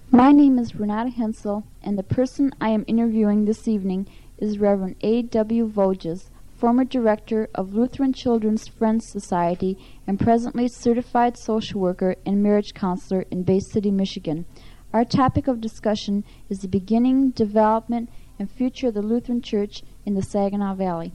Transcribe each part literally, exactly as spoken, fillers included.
My name is Renata Hensel, and the person I am interviewing this evening is Reverend A W Voges, former director of Lutheran Children's Friends Society and presently certified social worker and marriage counselor in Bay City, Michigan. Our topic of discussion is the beginning, development, and future of the Lutheran Church in the Saginaw Valley.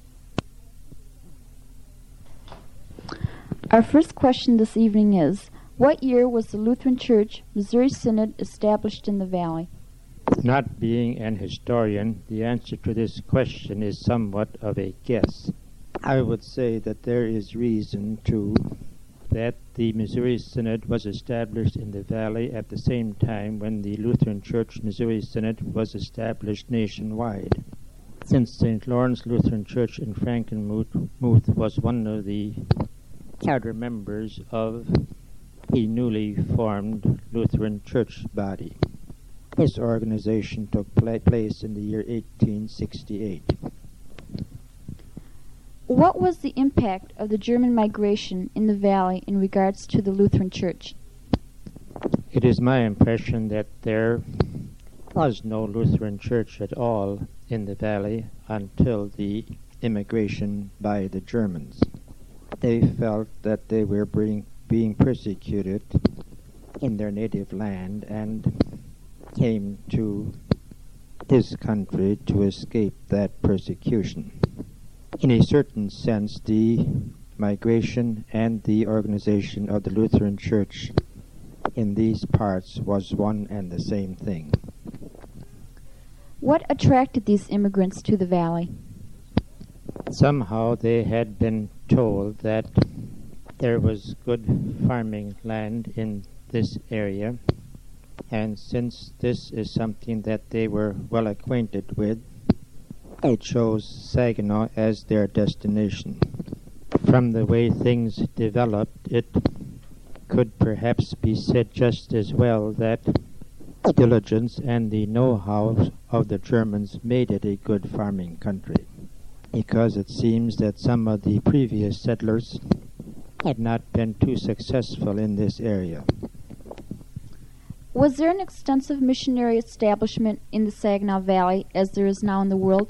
Our first question this evening is, what year was the Lutheran Church Missouri Synod established in the Valley? Not being an historian, the answer to this question is somewhat of a guess. I would say that there is reason to that the Missouri Synod was established in the Valley at the same time when the Lutheran Church Missouri Synod was established nationwide. Since Saint Lawrence Lutheran Church in Frankenmuth was one of the charter members of the newly formed Lutheran Church body. This organization took pla- place in the year eighteen sixty-eight. What was the impact of the German migration in the Valley in regards to the Lutheran Church? It is my impression that there was no Lutheran Church at all in the Valley until the immigration by the Germans. They felt that they were being, being persecuted in their native land and came to this country to escape that persecution. In a certain sense, the migration and the organization of the Lutheran Church in these parts was one and the same thing. What attracted these immigrants to the Valley? Somehow they had been told that there was good farming land in this area, and since this is something that they were well acquainted with, they chose Saginaw as their destination. From the way things developed, it could perhaps be said just as well that the diligence and the know-how of the Germans made it a good farming country, because it seems that some of the previous settlers had not been too successful in this area. Was there an extensive missionary establishment in the Saginaw Valley as there is now in the world?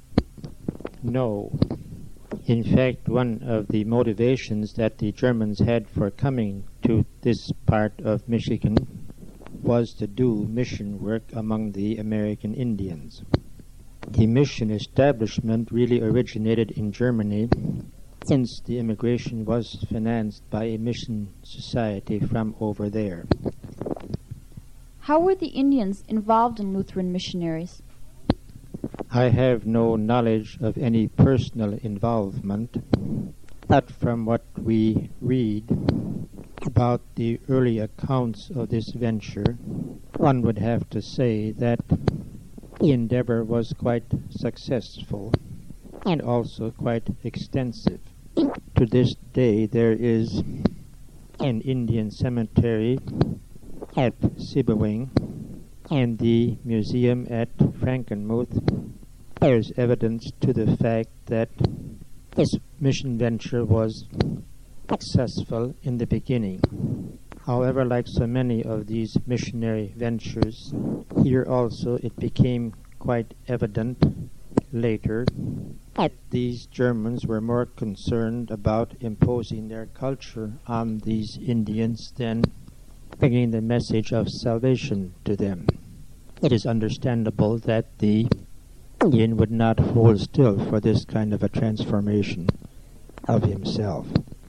No. In fact, one of the motivations that the Germans had for coming to this part of Michigan was to do mission work among the American Indians. The mission establishment really originated in Germany, since the immigration was financed by a mission society from over there. How were the Indians involved in Lutheran missionaries? I have no knowledge of any personal involvement, but from what we read about the early accounts of this venture, one would have to say that the endeavor was quite successful and also quite extensive. To this day, there is an Indian cemetery at Sibawing and the museum at Frankenmuth. There's evidence to the fact that this mission venture was successful in the beginning. However, like so many of these missionary ventures, here also it became quite evident later that these Germans were more concerned about imposing their culture on these Indians than bringing the message of salvation to them. It is understandable that the Indian would not hold still for this kind of a transformation of himself.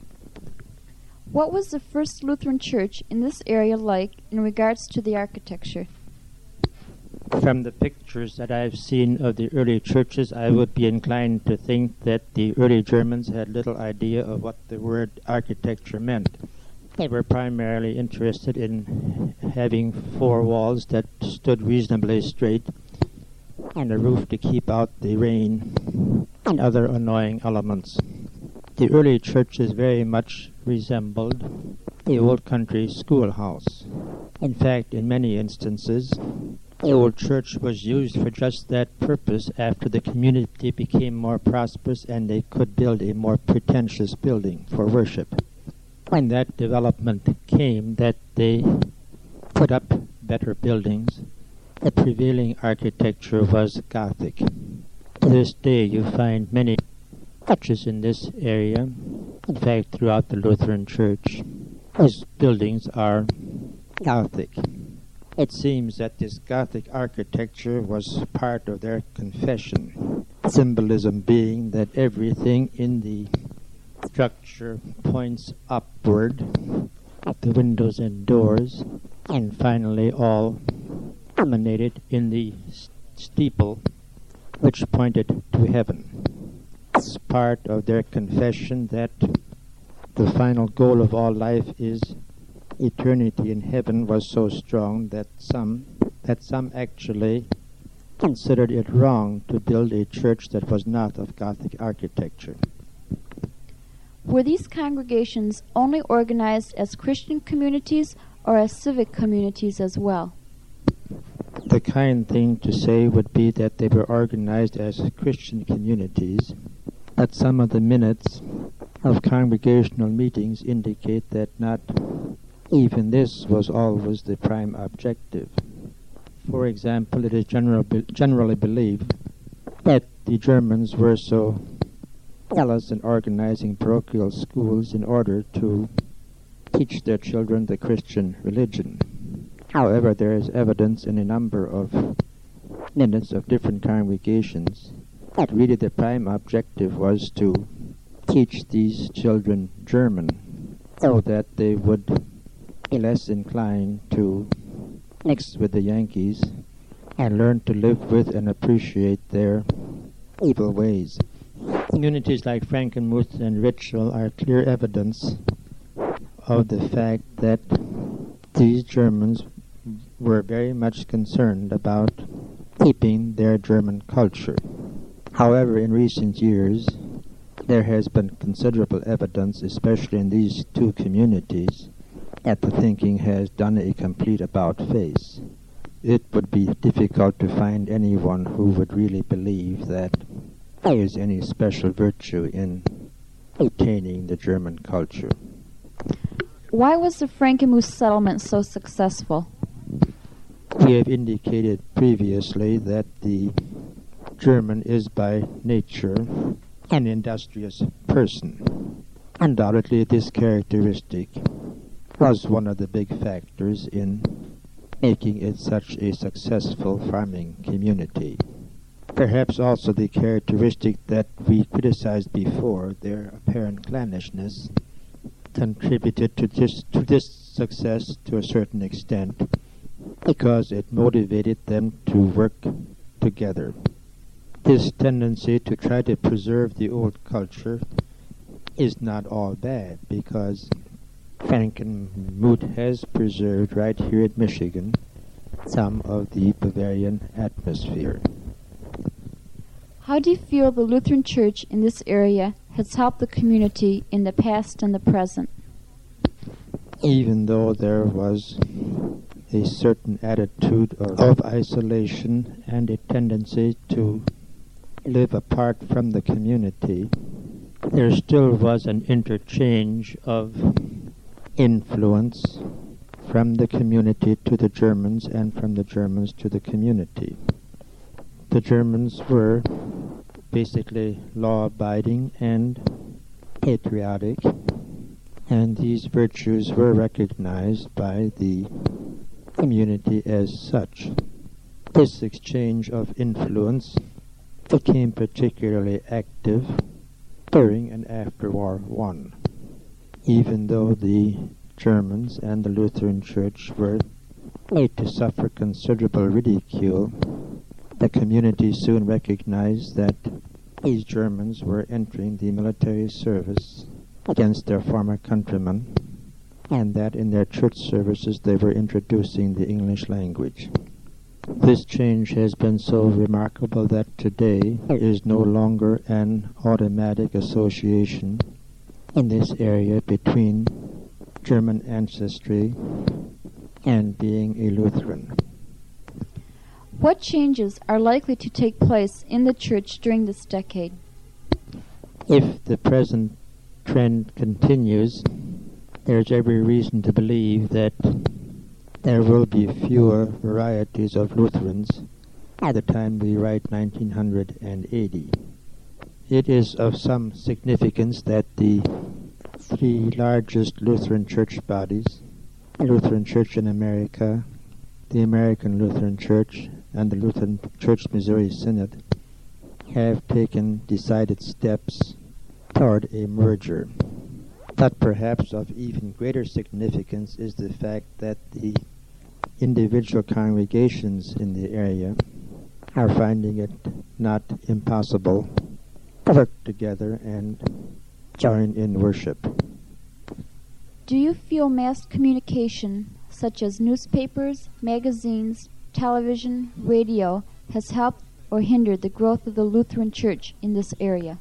What was the first Lutheran church in this area like in regards to the architecture? From the pictures that I've seen of the early churches, I would be inclined to think that the early Germans had little idea of what the word architecture meant. They were primarily interested in having four walls that stood reasonably straight and a roof to keep out the rain and other annoying elements. The early churches very much resembled the old country schoolhouse. In fact, in many instances, the old church was used for just that purpose after the community became more prosperous and they could build a more pretentious building for worship. When that development came, that they put up better buildings, the prevailing architecture was Gothic. To this day you find many churches in this area. In fact, throughout the Lutheran Church, these buildings are Gothic. It seems that this Gothic architecture was part of their confession, symbolism being that everything in the structure points upward, at the windows and doors, and finally all culminated in the steeple which pointed to heaven. It's part of their confession that the final goal of all life is eternity in heaven was so strong that some that some actually considered it wrong to build a church that was not of Gothic architecture. Were these congregations only organized as Christian communities or as civic communities as well? The kind thing to say would be that they were organized as Christian communities, but some of the minutes of congregational meetings indicate that not even this was always the prime objective. For example, it is general be- generally believed that the Germans were so zealous in organizing parochial schools in order to teach their children the Christian religion. However, there is evidence in a number of minutes of different congregations that really the prime objective was to teach these children German so that they would be less inclined to mix with the Yankees and learn to live with and appreciate their evil ways. Communities like Frankenmuth and Ritschl are clear evidence of the fact that these Germans were very much concerned about keeping their German culture. However, in recent years, there has been considerable evidence, especially in these two communities, that the thinking has done a complete about-face. It would be difficult to find anyone who would really believe that there is any special virtue in retaining the German culture. Why was the Frankenmuth settlement so successful? We have indicated previously that the German is by nature an industrious person. Undoubtedly, this characteristic was one of the big factors in making it such a successful farming community. Perhaps also the characteristic that we criticized before, their apparent clannishness, contributed to this, to this success to a certain extent because it motivated them to work together. This tendency to try to preserve the old culture is not all bad, because Frankenmuth has preserved right here in Michigan some of the Bavarian atmosphere. How do you feel the Lutheran Church in this area has helped the community in the past and the present? Even though there was a certain attitude of, of isolation and a tendency to live apart from the community, there still was an interchange of influence from the community to the Germans and from the Germans to the community. The Germans were basically law-abiding and patriotic, and these virtues were recognized by the community as such. This exchange of influence became particularly active during and after War One. Even though the Germans and the Lutheran Church were made to suffer considerable ridicule, the community soon recognized that these Germans were entering the military service against their former countrymen, and that in their church services they were introducing the English language. This change has been so remarkable that today there is no longer an automatic association in this area between German ancestry and being a Lutheran. What changes are likely to take place in the church during this decade? If the present trend continues, there's every reason to believe that there will be fewer varieties of Lutherans at the time we write nineteen eighty. It is of some significance that the three largest Lutheran church bodies, the Lutheran Church in America, the American Lutheran Church, and the Lutheran Church Missouri Synod, have taken decided steps toward a merger. But perhaps of even greater significance is the fact that the individual congregations in the area are finding it not impossible to work together and join in worship. Do you feel mass communication, such as newspapers, magazines, television, radio, has helped or hindered the growth of the Lutheran Church in this area?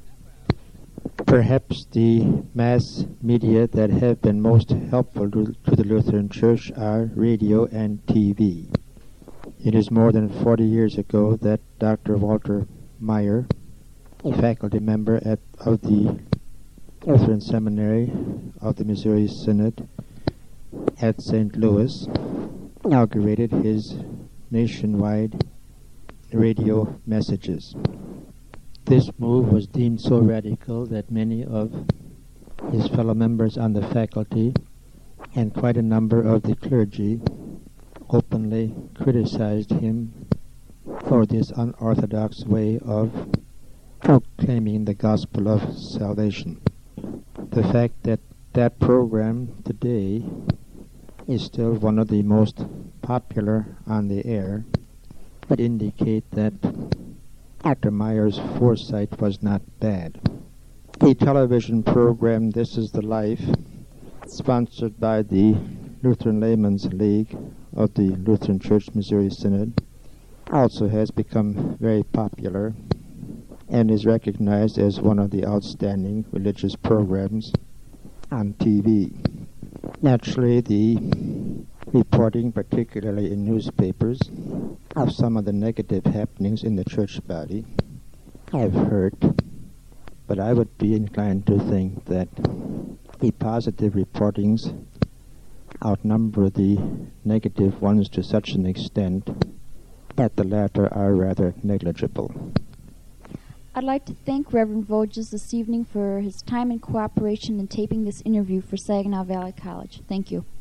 Perhaps the mass media that have been most helpful to, to the Lutheran Church are radio and T V. It is more than forty years ago that Doctor Walter Maier, a faculty member at, of the Lutheran Seminary of the Missouri Synod at Saint Louis, inaugurated his nationwide radio messages. This move was deemed so radical that many of his fellow members on the faculty and quite a number of the clergy openly criticized him for this unorthodox way of proclaiming the gospel of salvation. The fact that that program today is still one of the most popular on the air would indicate that Doctor Maier's foresight was not bad. The television program This Is the Life, sponsored by the Lutheran Laymen's League of the Lutheran Church Missouri Synod, also has become very popular and is recognized as one of the outstanding religious programs on T V. Naturally, the reporting, particularly in newspapers, of some of the negative happenings in the church body have hurt, but I would be inclined to think that the positive reportings outnumber the negative ones to such an extent that the latter are rather negligible. I'd like to thank Reverend Voges this evening for his time and cooperation in taping this interview for Saginaw Valley College. Thank you.